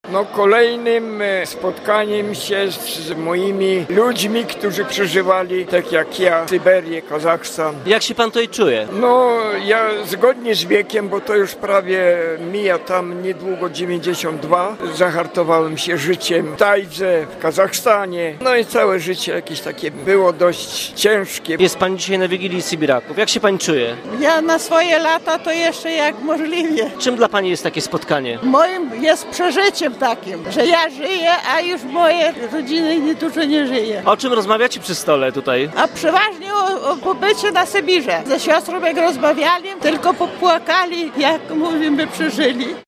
No kolejnym spotkaniem się z moimi ludźmi, którzy przeżywali, tak jak ja, Syberię, Kazachstan. Jak się pan tutaj czuje? No ja zgodnie z wiekiem, bo to już prawie mija tam niedługo 92, zahartowałem się życiem w Tajdze, w Kazachstanie. No i całe życie jakieś takie było dość ciężkie. Jest pan dzisiaj na Wigilii Sybiraków. Jak się pani czuje? Ja na swoje lata to jeszcze jak możliwie. Czym dla pani jest takie spotkanie? Moim jest przeżyciem takim, że ja żyję, a już moje rodziny dużo nie żyje. O czym rozmawiacie przy stole tutaj? A przeważnie o pobycie na Sybirze. Ze siostrą jak rozmawiali, tylko popłakali, jak mówimy, przeżyli.